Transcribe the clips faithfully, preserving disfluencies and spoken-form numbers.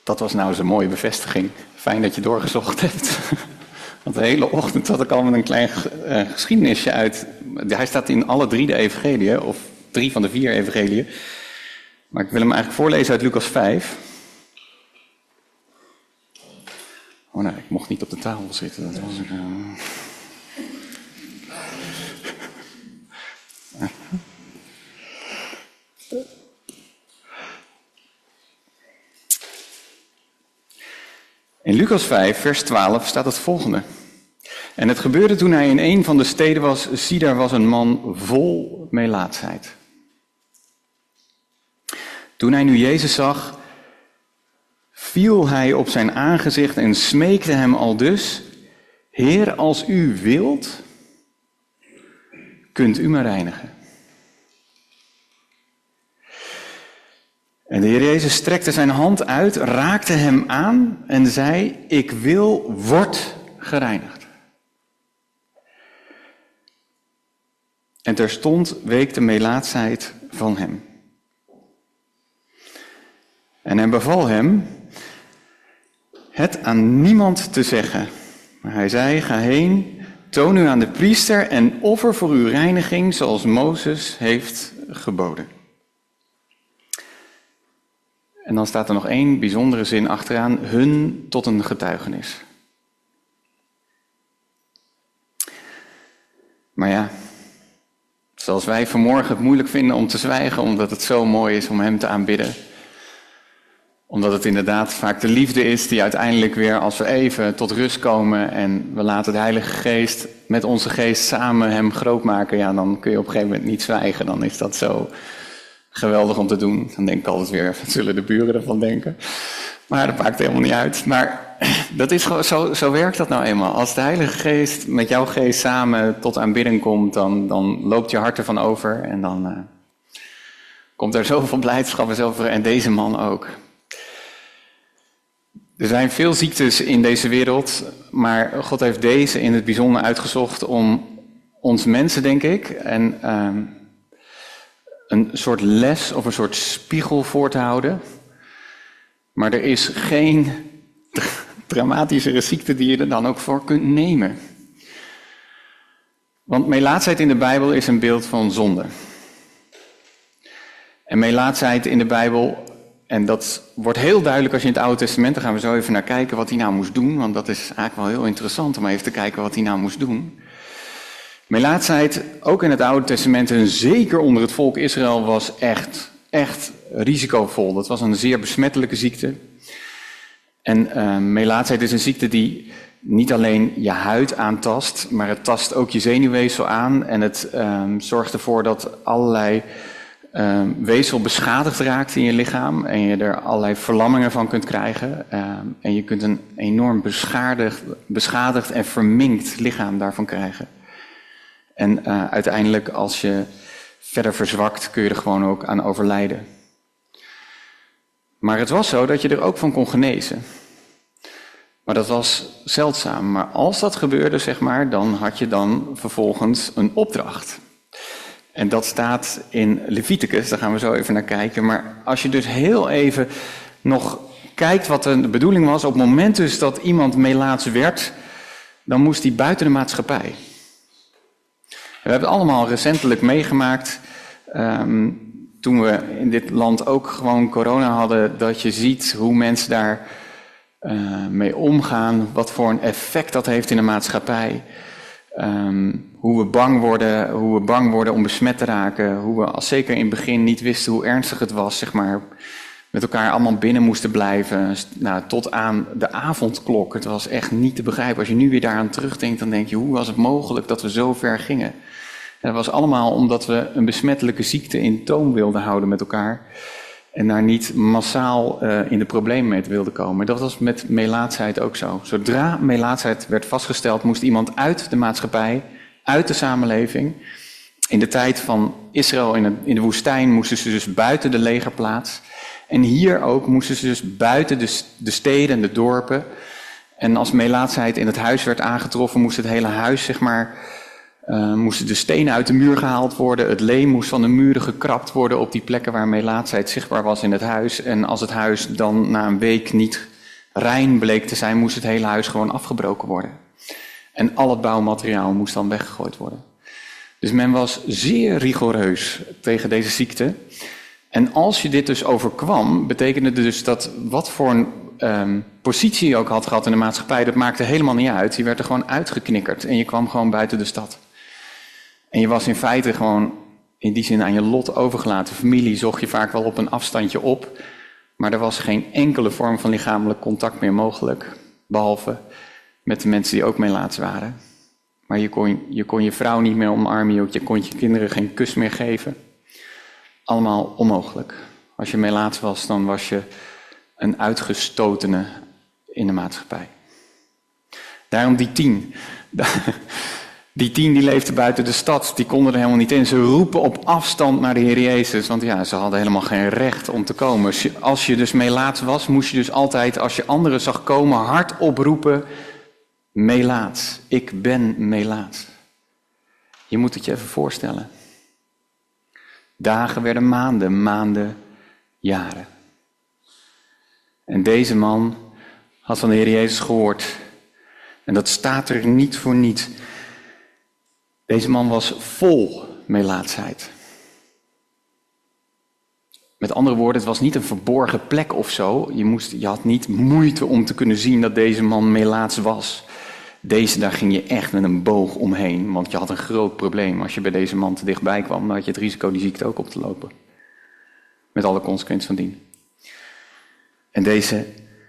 Dat was nou eens een mooie bevestiging. Fijn dat je doorgezocht hebt. Want de hele ochtend had ik al met een klein uh, geschiedenisje uit. Hij staat in alle drie de evangeliën, of drie van de vier evangeliën. Maar ik wil hem eigenlijk voorlezen uit Lucas vijf. Oh nee, ik mocht niet op de tafel zitten. Dat was ik... Uh... In Lucas vijf, vers twaalf, staat het volgende. En het gebeurde toen hij in een van de steden was, zie daar was een man vol melaatsheid. Toen hij nu Jezus zag, viel hij op zijn aangezicht en smeekte hem aldus: Heer, als u wilt, kunt u me reinigen. En de Heer Jezus strekte zijn hand uit, raakte hem aan en zei: Ik wil, word gereinigd. En terstond week de melaatsheid van hem. En hij beval hem het aan niemand te zeggen. Maar hij zei: Ga heen, toon u aan de priester en offer voor uw reiniging zoals Mozes heeft geboden. En dan staat er nog één bijzondere zin achteraan: hun tot een getuigenis. Maar ja, zoals wij vanmorgen het moeilijk vinden om te zwijgen, omdat het zo mooi is om hem te aanbidden. Omdat het inderdaad vaak de liefde is die uiteindelijk weer, als we even tot rust komen en we laten de Heilige Geest met onze geest samen hem groot maken, ja, dan kun je op een gegeven moment niet zwijgen. Dan is dat zo geweldig om te doen. Dan denk ik altijd weer, wat zullen de buren ervan denken? Maar dat maakt helemaal niet uit. Maar dat is gewoon, zo, zo werkt dat nou eenmaal. Als de Heilige Geest met jouw geest samen tot aanbidding komt, dan, dan loopt je hart ervan over. En dan uh, komt er zoveel blijdschap en zoveel. En deze man ook. Er zijn veel ziektes in deze wereld, maar God heeft deze in het bijzonder uitgezocht om ons mensen, denk ik, en uh, een soort les of een soort spiegel voor te houden. Maar er is geen dramatischere ziekte die je er dan ook voor kunt nemen. Want melaatsheid in de Bijbel is een beeld van zonde. En melaatsheid in de Bijbel, en dat wordt heel duidelijk als je in het Oude Testament, daar gaan we zo even naar kijken wat hij nou moest doen, want dat is eigenlijk wel heel interessant om even te kijken wat hij nou moest doen. Melaatsheid, ook in het Oude Testament en zeker onder het volk Israël, was echt, echt risicovol. Dat was een zeer besmettelijke ziekte. En uh, melaatsheid is een ziekte die niet alleen je huid aantast, maar het tast ook je zenuwweefsel aan. En het uh, zorgt ervoor dat allerlei uh, weefsel beschadigd raakt in je lichaam. En je er allerlei verlammingen van kunt krijgen. Uh, en je kunt een enorm beschadigd, beschadigd en verminkt lichaam daarvan krijgen. En uh, uiteindelijk, als je verder verzwakt, kun je er gewoon ook aan overlijden. Maar het was zo dat je er ook van kon genezen. Maar dat was zeldzaam. Maar als dat gebeurde, zeg maar, dan had je dan vervolgens een opdracht. En dat staat in Leviticus, daar gaan we zo even naar kijken. Maar als je dus heel even nog kijkt wat de bedoeling was, op het moment dus dat iemand melaats werd, dan moest hij buiten de maatschappij. We hebben het allemaal recentelijk meegemaakt, um, toen we in dit land ook gewoon corona hadden, dat je ziet hoe mensen daar uh, mee omgaan, wat voor een effect dat heeft in de maatschappij. Um, hoe we bang worden, hoe we bang worden om besmet te raken, hoe we als zeker in het begin niet wisten hoe ernstig het was, zeg maar, met elkaar allemaal binnen moesten blijven, nou, tot aan de avondklok. Het was echt niet te begrijpen. Als je nu weer daaraan terugdenkt, dan denk je, hoe was het mogelijk dat we zo ver gingen? En dat was allemaal omdat we een besmettelijke ziekte in toom wilden houden met elkaar en daar niet massaal uh, in de problemen mee wilden komen. Dat was met melaatsheid ook zo. Zodra melaatsheid werd vastgesteld, moest iemand uit de maatschappij, uit de samenleving. In de tijd van Israël in de, in de woestijn moesten ze dus buiten de legerplaats. En hier ook moesten ze dus buiten de, de steden en de dorpen. En als melaatsheid in het huis werd aangetroffen, moest het hele huis, zeg maar, uh, moesten de stenen uit de muur gehaald worden. Het leem moest van de muren gekrapt worden op die plekken waar melaatsheid zichtbaar was in het huis. En als het huis dan na een week niet rein bleek te zijn, moest het hele huis gewoon afgebroken worden. En al het bouwmateriaal moest dan weggegooid worden. Dus men was zeer rigoureus tegen deze ziekte. En als je dit dus overkwam, betekende dus dat wat voor een um, positie je ook had gehad in de maatschappij, dat maakte helemaal niet uit. Je werd er gewoon uitgeknikkerd en je kwam gewoon buiten de stad. En je was in feite gewoon in die zin aan je lot overgelaten. Familie zocht je vaak wel op een afstandje op, maar er was geen enkele vorm van lichamelijk contact meer mogelijk. Behalve met de mensen die ook melaats waren. Maar je kon je, kon je vrouw niet meer omarmen, je kon je kinderen geen kus meer geven. Allemaal onmogelijk. Als je melaats was, dan was je een uitgestotene in de maatschappij. Daarom die tien. Die tien die leefden buiten de stad, die konden er helemaal niet in. Ze roepen op afstand naar de Heer Jezus, want ja, ze hadden helemaal geen recht om te komen. Als je dus melaats was, moest je dus altijd, als je anderen zag komen, hard oproepen: melaats, ik ben melaats. Je moet het je even voorstellen. Dagen werden maanden, maanden, jaren. En deze man had van de Heer Jezus gehoord. En dat staat er niet voor niets. Deze man was vol melaatsheid. Met andere woorden, het was niet een verborgen plek of zo. Je, moest, je had niet moeite om te kunnen zien dat deze man melaats was. Deze, daar ging je echt met een boog omheen, want je had een groot probleem. Als je bij deze man te dichtbij kwam, dan had je het risico die ziekte ook op te lopen. Met alle consequenties van dien. En deze,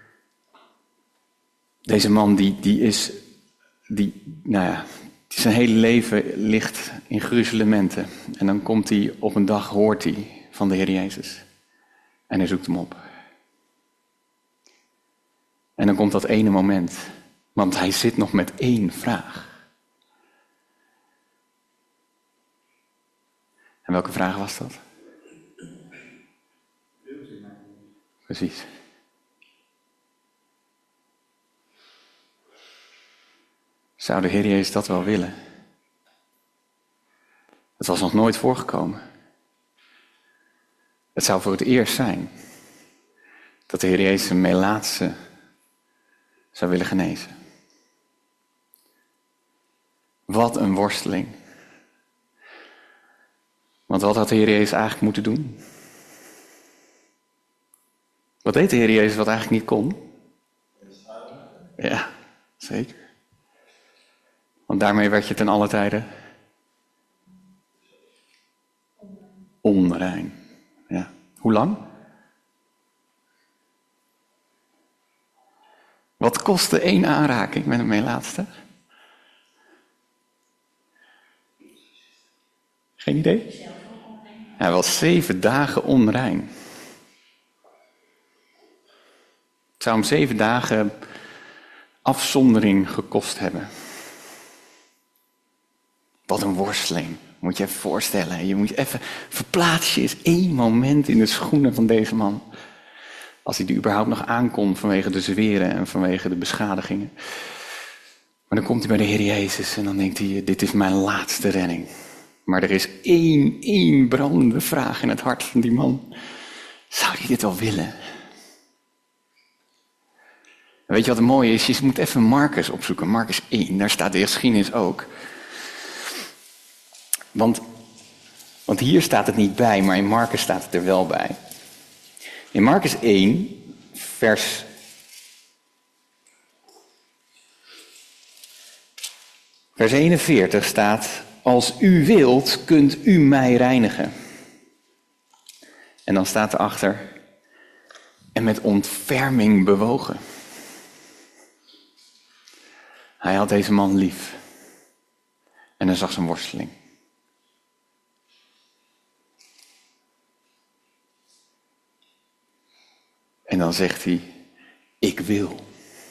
deze man, die, die is, die, nou ja, zijn hele leven ligt in gruzelementen. En dan komt hij, op een dag hoort hij van de Heer Jezus. En hij zoekt hem op. En dan komt dat ene moment. Want hij zit nog met één vraag. En welke vraag was dat? Precies. Zou de Heer Jezus dat wel willen? Het was nog nooit voorgekomen. Het zou voor het eerst zijn dat de Heer Jezus een melaatse zou willen genezen. Wat een worsteling. Want wat had de Heer Jezus eigenlijk moeten doen? Wat deed de Heer Jezus wat eigenlijk niet kon? Ja, zeker. Want daarmee werd je ten alle tijde onrein. Ja. Hoe lang? Wat kostte één aanraking met een melaatste? Geen idee? Hij was zeven dagen onrein. Het zou hem zeven dagen afzondering gekost hebben. Wat een worsteling. Moet je even voorstellen. Je moet je even verplaats je eens één moment in de schoenen van deze man. Als hij er überhaupt nog aankomt vanwege de zweren en vanwege de beschadigingen. Maar dan komt hij bij de Heer Jezus en dan denkt hij, dit is mijn laatste redding. Maar er is één, één brandende vraag in het hart van die man. Zou hij dit wel willen? En weet je wat het mooie is? Je moet even Marcus opzoeken. Marcus één, daar staat de geschiedenis ook. Want, want hier staat het niet bij, maar in Marcus staat het er wel bij. In Marcus één, vers vers eenenveertig staat: als u wilt, kunt u mij reinigen. En dan staat erachter: en met ontferming bewogen. Hij had deze man lief. En hij zag zijn worsteling. En dan zegt hij: ik wil.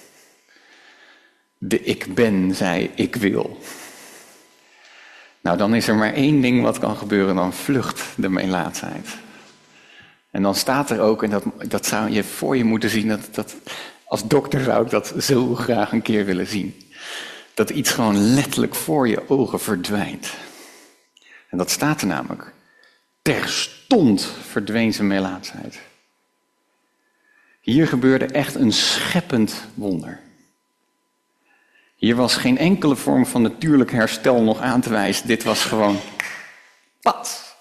De ik ben zei: ik wil. Nou, dan is er maar één ding wat kan gebeuren, dan vlucht de melaatsheid. En dan staat er ook, en dat, dat zou je voor je moeten zien, dat, dat als dokter zou ik dat zo graag een keer willen zien. Dat iets gewoon letterlijk voor je ogen verdwijnt. En dat staat er namelijk. Terstond verdween zijn melaatsheid. Hier gebeurde echt een scheppend wonder. Hier was geen enkele vorm van natuurlijk herstel nog aan te wijzen. Dit was gewoon pat.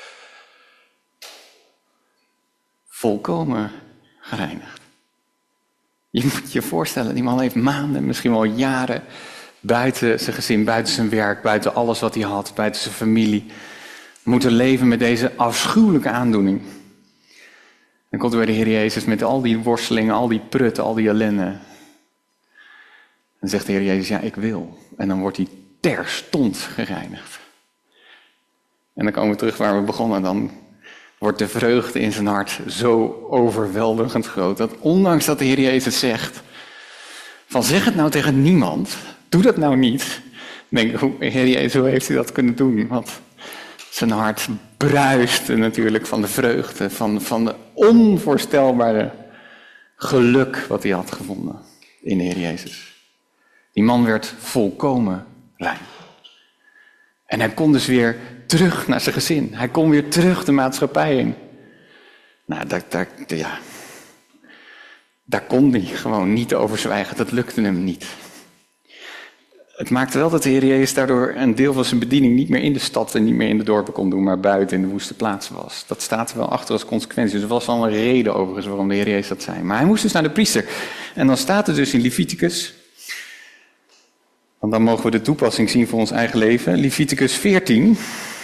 Volkomen gereinigd. Je moet je voorstellen, die man heeft maanden, misschien wel jaren, buiten zijn gezin, buiten zijn werk, buiten alles wat hij had, buiten zijn familie, moeten leven met deze afschuwelijke aandoening. Dan komt er weer de Heer Jezus met al die worstelingen, al die prutten, al die ellende. Dan zegt de Heer Jezus, ja, ik wil. En dan wordt hij terstond gereinigd. En dan komen we terug waar we begonnen. Dan wordt de vreugde in zijn hart zo overweldigend groot. Dat ondanks dat de Heer Jezus zegt, van zeg het nou tegen niemand, doe dat nou niet. Dan denk ik, Heer Jezus, hoe heeft hij dat kunnen doen? Want zijn hart bruist natuurlijk van de vreugde, van, van de onvoorstelbare geluk wat hij had gevonden in de Heer Jezus. Die man werd volkomen rein. En hij kon dus weer terug naar zijn gezin. Hij kon weer terug de maatschappij in. Nou, daar, daar, ja, daar kon hij gewoon niet over zwijgen. Dat lukte hem niet. Het maakte wel dat de Heer Jezus daardoor een deel van zijn bediening niet meer in de stad en niet meer in de dorpen kon doen, maar buiten in de woeste plaatsen was. Dat staat er wel achter als consequentie. Dus er was al een reden overigens waarom de Heer Jezus dat zei. Maar hij moest dus naar de priester. En dan staat er dus in Leviticus, want dan mogen we de toepassing zien voor ons eigen leven. Leviticus veertien.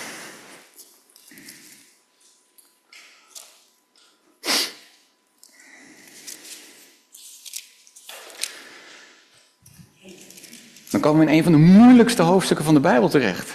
Dan komen we in een van de moeilijkste hoofdstukken van de Bijbel terecht.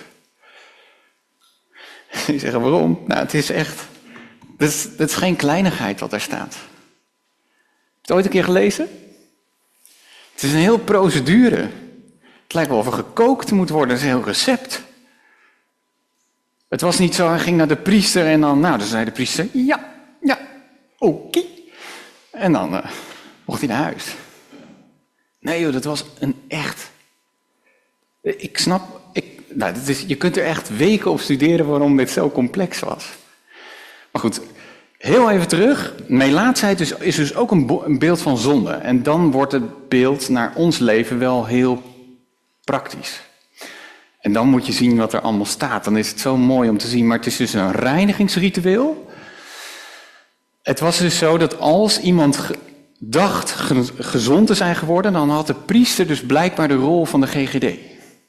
Die zeggen waarom? Nou, het is echt, het is, het is geen kleinigheid wat daar staat. Heb je het ooit een keer gelezen? Het is een heel procedure. Het lijkt wel of er gekookt moet worden, het is een heel recept. Het was niet zo, hij ging naar de priester en dan, nou, dan zei de priester, ja, ja, oké. Okay. En dan uh, mocht hij naar huis. Nee joh, dat was een echt... Ik snap, ik, nou, dit is, je kunt er echt weken op studeren waarom dit zo complex was. Maar goed, heel even terug. Melaatsheid is, is dus ook een, bo- een beeld van zonde. En dan wordt het beeld naar ons leven wel heel praktisch. En dan moet je zien wat er allemaal staat. Dan is het zo mooi om te zien. Maar het is dus een reinigingsritueel. Het was dus zo dat als iemand ge- dacht ge- gezond te zijn geworden, dan had de priester dus blijkbaar de rol van de G G D.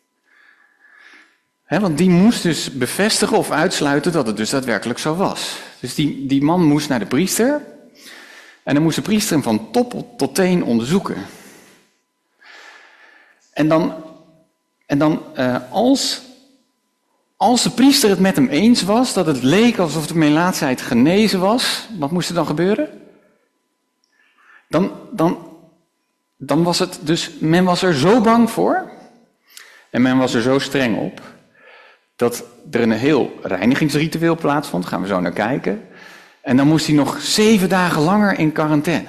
He, want die moest dus bevestigen of uitsluiten dat het dus daadwerkelijk zo was. Dus die, die man moest naar de priester. En dan moest de priester hem van top tot teen onderzoeken. En dan, en dan uh, als, als de priester het met hem eens was, dat het leek alsof de melaatsheid genezen was, wat moest er dan gebeuren? Dan, dan, dan was het dus, men was er zo bang voor, en men was er zo streng op, dat er een heel reinigingsritueel plaatsvond, daar gaan we zo naar kijken. En dan moest hij nog zeven dagen langer in quarantaine.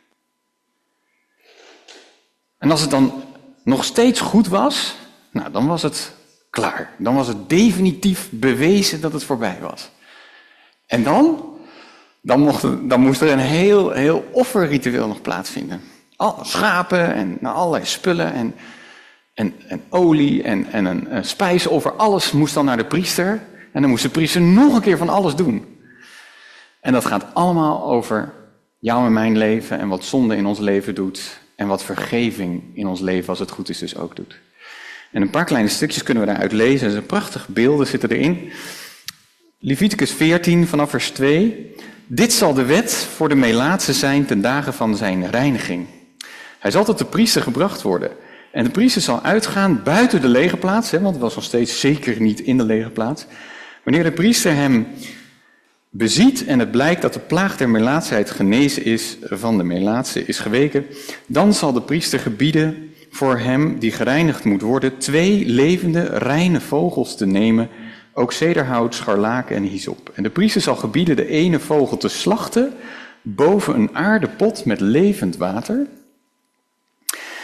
En als het dan nog steeds goed was, nou, dan was het klaar. Dan was het definitief bewezen dat het voorbij was. En dan, dan, mocht er, dan moest er een heel, heel offerritueel nog plaatsvinden. Alle schapen en nou, allerlei spullen en... En, en olie en, en een, een spijsoffer, alles moest dan naar de priester. En dan moest de priester nog een keer van alles doen. En dat gaat allemaal over jou en mijn leven en wat zonde in ons leven doet. En wat vergeving in ons leven, als het goed is, dus ook doet. En een paar kleine stukjes kunnen we daaruit lezen. Er zijn prachtige beelden zitten erin. Leviticus veertien vanaf vers twee. Dit zal de wet voor de melaatse zijn ten dagen van zijn reiniging. Hij zal tot de priester gebracht worden. En de priester zal uitgaan buiten de legerplaats, hè, want het was nog steeds zeker niet in de legerplaats. Wanneer de priester hem beziet en het blijkt dat de plaag der melaatsheid genezen is, van de melaatse is geweken, dan zal de priester gebieden voor hem die gereinigd moet worden twee levende, reine vogels te nemen, ook cederhout, scharlaken en hyssop. En de priester zal gebieden de ene vogel te slachten boven een aarden pot met levend water.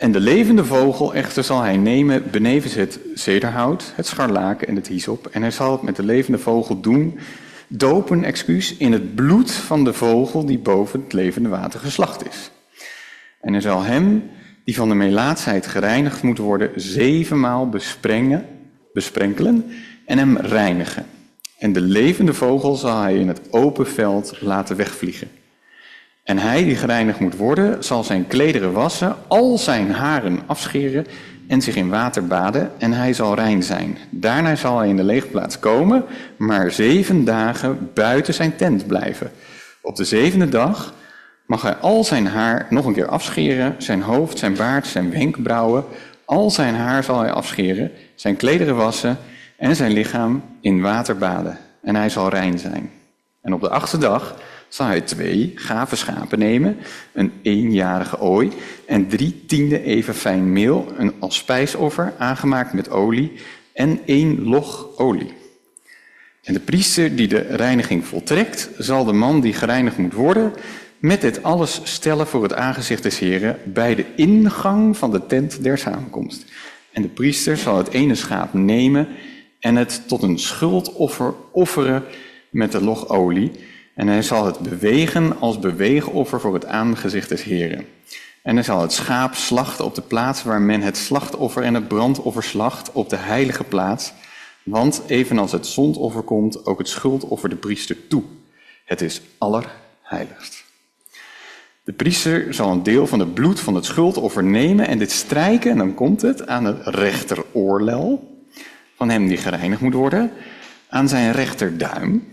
En de levende vogel echter zal hij nemen benevens het zederhout, het scharlaken en het hyssop. En hij zal het met de levende vogel doen, dopen, excuus, in het bloed van de vogel die boven het levende water geslacht is. En hij zal hem, die van de melaatsheid gereinigd moet worden, zevenmaal besprengen, besprenkelen en hem reinigen. En de levende vogel zal hij in het open veld laten wegvliegen. En hij die gereinigd moet worden, zal zijn klederen wassen, al zijn haren afscheren en zich in water baden, en hij zal rein zijn. Daarna zal hij in de leegplaats komen, maar zeven dagen buiten zijn tent blijven. Op de zevende dag mag hij al zijn haar nog een keer afscheren, zijn hoofd, zijn baard, zijn wenkbrauwen, al zijn haar zal hij afscheren, zijn klederen wassen en zijn lichaam in water baden. En hij zal rein zijn. En op de achtste dag zal hij twee gave schapen nemen, een eenjarige ooi en drie tiende even fijn meel, een als spijsoffer, aangemaakt met olie en één log olie. En de priester die de reiniging voltrekt, zal de man die gereinigd moet worden, met dit alles stellen voor het aangezicht des Heren bij de ingang van de tent der samenkomst. En de priester zal het ene schaap nemen en het tot een schuldoffer offeren met de log olie. En hij zal het bewegen als beweegoffer voor het aangezicht des Heren. En hij zal het schaap slachten op de plaats waar men het slachtoffer en het brandoffer slacht, op de heilige plaats. Want evenals het zondoffer komt ook het schuldoffer de priester toe. Het is allerheiligst. De priester zal een deel van het bloed van het schuldoffer nemen en dit strijken, en dan komt het, aan het rechteroorlel van hem die gereinigd moet worden, aan zijn rechterduim,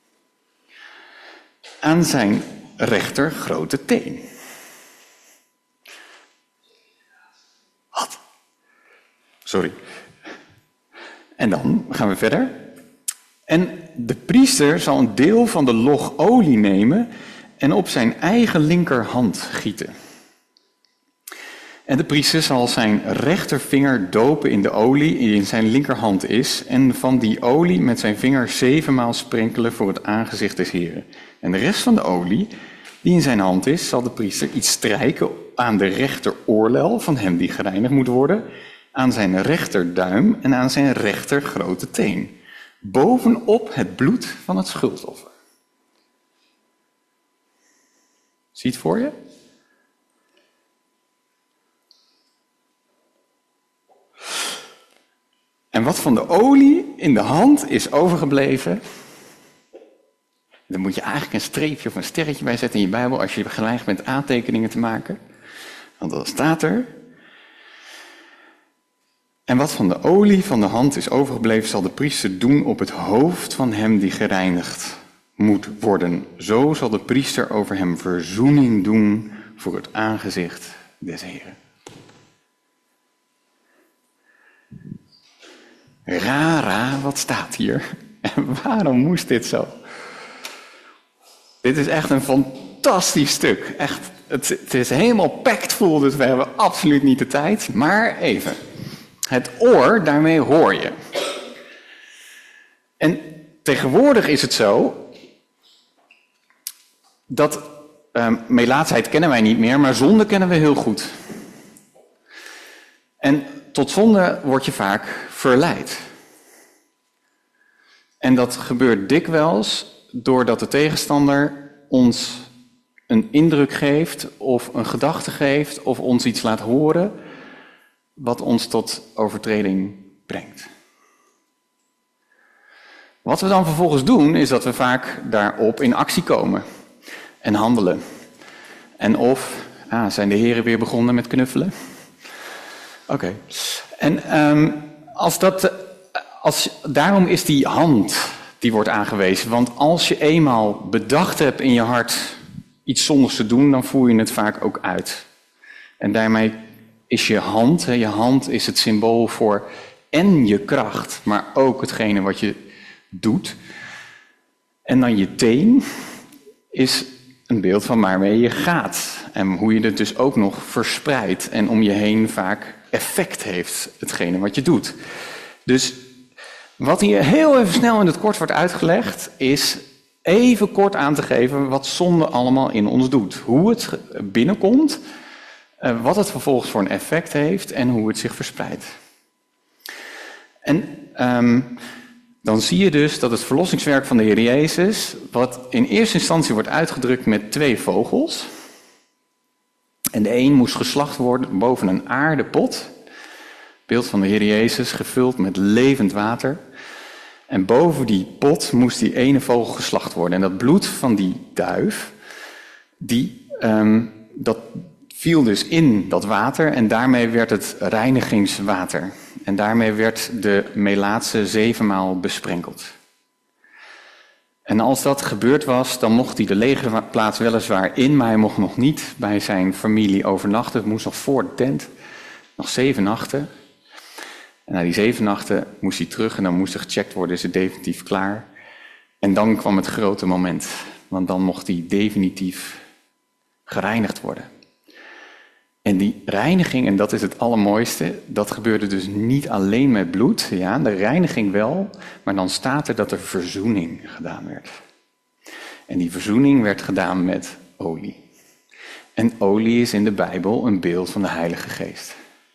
aan zijn rechter grote teen. Wat? Sorry. En dan gaan we verder. En de priester zal een deel van de log olie nemen en op zijn eigen linkerhand gieten. En de priester zal zijn rechtervinger dopen in de olie die in zijn linkerhand is, en van die olie met zijn vinger zevenmaal sprenkelen voor het aangezicht des Heren. En de rest van de olie die in zijn hand is, zal de priester iets strijken aan de rechteroorlel van hem die gereinigd moet worden, aan zijn rechterduim en aan zijn rechter grote teen, bovenop het bloed van het schuldoffer. Zie je het voor je? En wat van de olie in de hand is overgebleven, dan moet je eigenlijk een streepje of een sterretje bij zetten in je Bijbel als je geneigd bent aantekeningen te maken. Want dan staat er: en wat van de olie van de hand is overgebleven, zal de priester doen op het hoofd van hem die gereinigd moet worden. Zo zal de priester over hem verzoening doen voor het aangezicht des Heren. Rara, wat staat hier? En waarom moest dit zo? Dit is echt een fantastisch stuk. Echt, het, het is helemaal packed vol, dus we hebben absoluut niet de tijd. Maar even. Het oor, daarmee hoor je. En tegenwoordig is het zo dat uh, melaatsheid kennen wij niet meer, maar zonde kennen we heel goed. En tot zonde word je vaak verleid. En dat gebeurt dikwijls doordat de tegenstander ons een indruk geeft of een gedachte geeft of ons iets laat horen wat ons tot overtreding brengt. Wat we dan vervolgens doen, is dat we vaak daarop in actie komen en handelen. En of, ah, zijn de heren weer begonnen met knuffelen? Oké. Okay. En um, als dat, als, daarom is die hand, die wordt aangewezen. Want als je eenmaal bedacht hebt in je hart iets zondigs te doen, dan voer je het vaak ook uit. En daarmee is je hand, je hand is het symbool voor en je kracht, maar ook hetgene wat je doet. En dan je teen is een beeld van waarmee je gaat. En hoe je het dus ook nog verspreidt en om je heen vaak effect heeft, hetgene wat je doet. Dus wat hier heel even snel in het kort wordt uitgelegd, is even kort aan te geven wat zonde allemaal in ons doet. Hoe het binnenkomt uh, wat het vervolgens voor een effect heeft en hoe het zich verspreidt. En um, dan zie je dus dat het verlossingswerk van de Heer Jezus, wat in eerste instantie wordt uitgedrukt met twee vogels. En de een moest geslacht worden boven een aardepot, beeld van de Heer Jezus, gevuld met levend water. En boven die pot moest die ene vogel geslacht worden. En dat bloed van die duif, die, um, dat viel dus in dat water en daarmee werd het reinigingswater. En daarmee werd de melaatse zevenmaal besprenkeld. En als dat gebeurd was, dan mocht hij de legerplaats weliswaar in, maar hij mocht nog niet bij zijn familie overnachten. Het moest nog voor de tent, nog zeven nachten. En na die zeven nachten moest hij terug en dan moest er gecheckt worden, is het definitief klaar. En dan kwam het grote moment, want dan mocht hij definitief gereinigd worden. En die reiniging, en dat is het allermooiste, dat gebeurde dus niet alleen met bloed. Ja, de reiniging wel, maar dan staat er dat er verzoening gedaan werd. En die verzoening werd gedaan met olie. En olie is in de Bijbel een beeld van de Heilige Geest.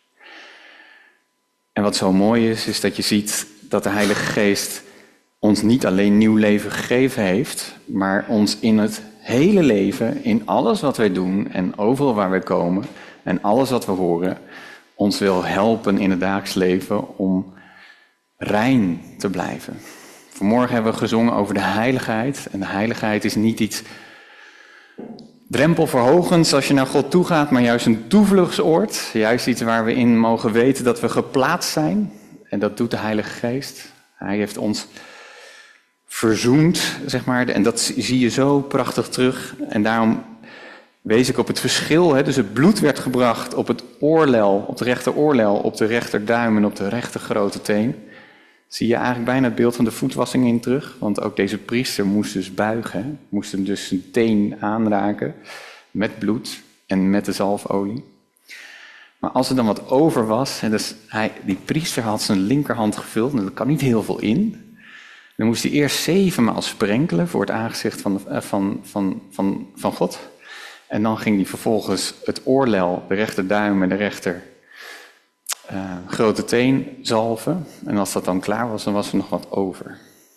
En wat zo mooi is, is dat je ziet dat de Heilige Geest ons niet alleen nieuw leven gegeven heeft, maar ons in het hele leven, in alles wat wij doen en overal waar wij komen en alles wat we horen, ons wil helpen in het dagelijks leven om rein te blijven. Vanmorgen hebben we gezongen over de heiligheid. En de heiligheid is niet iets drempelverhogends als je naar God toe gaat, maar juist een toevluchtsoord. Juist iets waar we in mogen weten dat we geplaatst zijn. En dat doet de Heilige Geest. Hij heeft ons verzoend, zeg maar. En dat zie je zo prachtig terug. En daarom wees ik op het verschil. Hè. Dus het bloed werd gebracht op het oorlel, op de rechter oorlel, op de rechterduim en op de rechter grote teen. Zie je eigenlijk bijna het beeld van de voetwassing in terug. Want ook deze priester moest dus buigen. Hè. Moest hem dus zijn teen aanraken met bloed en met de zalfolie. Maar als er dan wat over was, en dus hij, die priester had zijn linkerhand gevuld, en er kan niet heel veel in. Dan moest hij eerst zevenmaal sprenkelen voor het aangezicht van, de, van, van, van, van God. En dan ging hij vervolgens het oorlel, de rechterduim en de rechter uh, grote teen zalven. En als dat dan klaar was, dan was er nog wat over.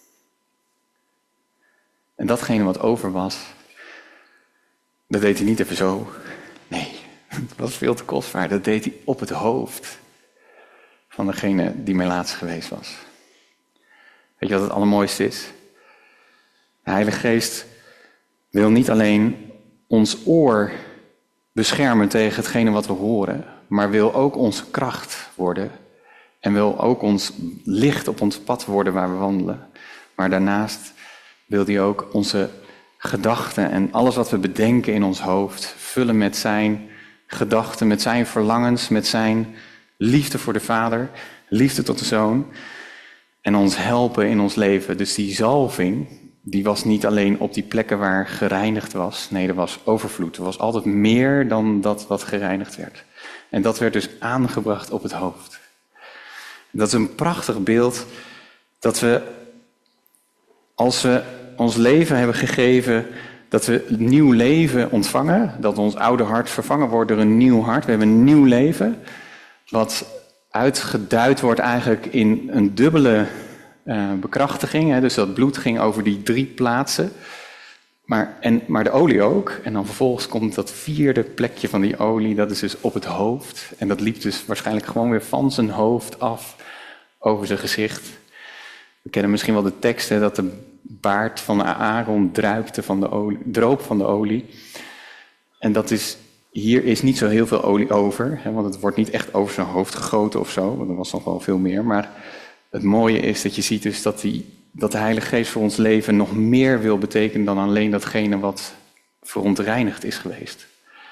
En datgene wat over was, dat deed hij niet even zo. Nee, dat was veel te kostbaar. Dat deed hij op het hoofd van degene die melaats geweest was. Weet je wat het allermooiste is? De Heilige Geest wil niet alleen ons oor beschermen tegen hetgene wat we horen, maar wil ook onze kracht worden en wil ook ons licht op ons pad worden waar we wandelen. Maar daarnaast wil hij ook onze gedachten en alles wat we bedenken in ons hoofd vullen met zijn gedachten, met zijn verlangens, met zijn liefde voor de Vader, liefde tot de Zoon en ons helpen in ons leven. Dus die zalving, die was niet alleen op die plekken waar gereinigd was. Nee, er was overvloed. Er was altijd meer dan dat wat gereinigd werd. En dat werd dus aangebracht op het hoofd. Dat is een prachtig beeld dat we, als we ons leven hebben gegeven, dat we een nieuw leven ontvangen, dat ons oude hart vervangen wordt door een nieuw hart. We hebben een nieuw leven, wat uitgeduid wordt eigenlijk in een dubbele uh, bekrachtiging. Hè. Dus dat bloed ging over die drie plaatsen, maar, en, maar de olie ook. En dan vervolgens komt dat vierde plekje van die olie, dat is dus op het hoofd. En dat liep dus waarschijnlijk gewoon weer van zijn hoofd af over zijn gezicht. We kennen misschien wel de tekst, hè, dat de baard van Aaron druipte van de olie, droop van de olie. En dat is, hier is niet zo heel veel olie over, hè, want het wordt niet echt over zijn hoofd gegoten of zo, want er was nog wel veel meer. Maar het mooie is dat je ziet dus dat, die, dat de Heilige Geest voor ons leven nog meer wil betekenen dan alleen datgene wat verontreinigd is geweest.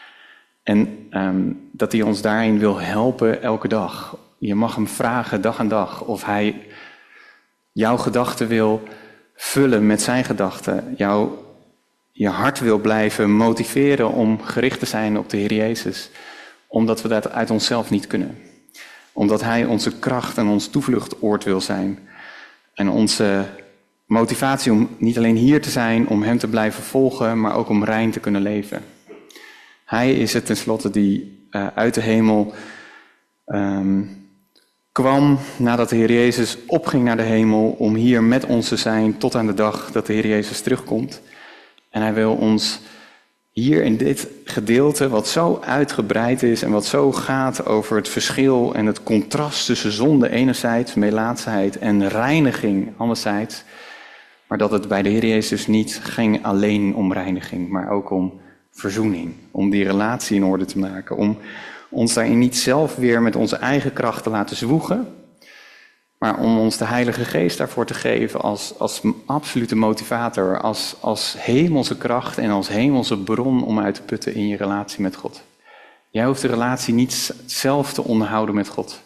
En um, dat hij ons daarin wil helpen elke dag. Je mag hem vragen dag aan dag of hij jouw gedachten wil vullen met zijn gedachten. Jou, je hart wil blijven motiveren om gericht te zijn op de Heer Jezus. Omdat we dat uit onszelf niet kunnen. Omdat hij onze kracht en ons toevluchtoord wil zijn. En onze motivatie om niet alleen hier te zijn, om hem te blijven volgen, maar ook om rein te kunnen leven. Hij is het tenslotte die uh, uit de hemel um, kwam nadat de Heer Jezus opging naar de hemel om hier met ons te zijn tot aan de dag dat de Heer Jezus terugkomt. En hij wil ons hier in dit gedeelte, wat zo uitgebreid is en wat zo gaat over het verschil en het contrast tussen zonde enerzijds, melaatsheid en reiniging anderzijds, maar dat het bij de Heer Jezus niet ging alleen om reiniging, maar ook om verzoening, om die relatie in orde te maken, om ons daarin niet zelf weer met onze eigen kracht te laten zwoegen, maar om ons de Heilige Geest daarvoor te geven als, als absolute motivator, als, als hemelse kracht en als hemelse bron om uit te putten in je relatie met God. Jij hoeft de relatie niet zelf te onderhouden met God.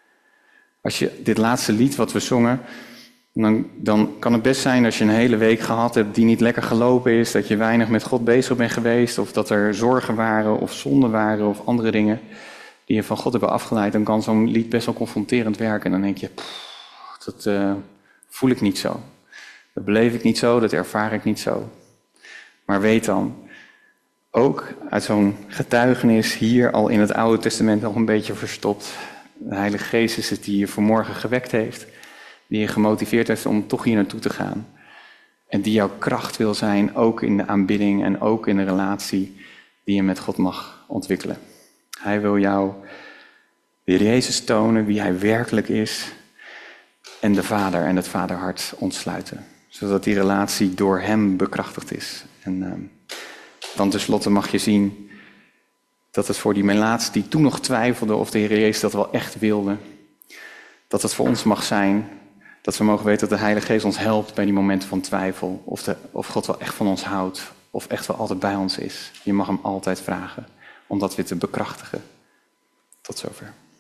Als je dit laatste lied wat we zongen, dan, dan kan het best zijn als je een hele week gehad hebt die niet lekker gelopen is, dat je weinig met God bezig bent geweest, of dat er zorgen waren of zonden waren of andere dingen die je van God hebben afgeleid, dan kan zo'n lied best wel confronterend werken. En dan denk je, pff, dat uh, voel ik niet zo. Dat beleef ik niet zo, dat ervaar ik niet zo. Maar weet dan, ook uit zo'n getuigenis hier al in het Oude Testament nog een beetje verstopt. De Heilige Geest is het die je vanmorgen gewekt heeft, die je gemotiveerd heeft om toch hier naartoe te gaan. En die jouw kracht wil zijn, ook in de aanbidding en ook in de relatie die je met God mag ontwikkelen. Hij wil jou de Heer Jezus tonen, wie hij werkelijk is, en de Vader en het vaderhart ontsluiten. Zodat die relatie door hem bekrachtigd is. En uh, dan tenslotte mag je zien dat het voor die melaats die toen nog twijfelde of de Heer Jezus dat wel echt wilde, dat het voor ons mag zijn, dat we mogen weten dat de Heilige Geest ons helpt bij die momenten van twijfel. Of, de, of God wel echt van ons houdt, of echt wel altijd bij ons is. Je mag hem altijd vragen om dat weer te bekrachtigen. Tot zover.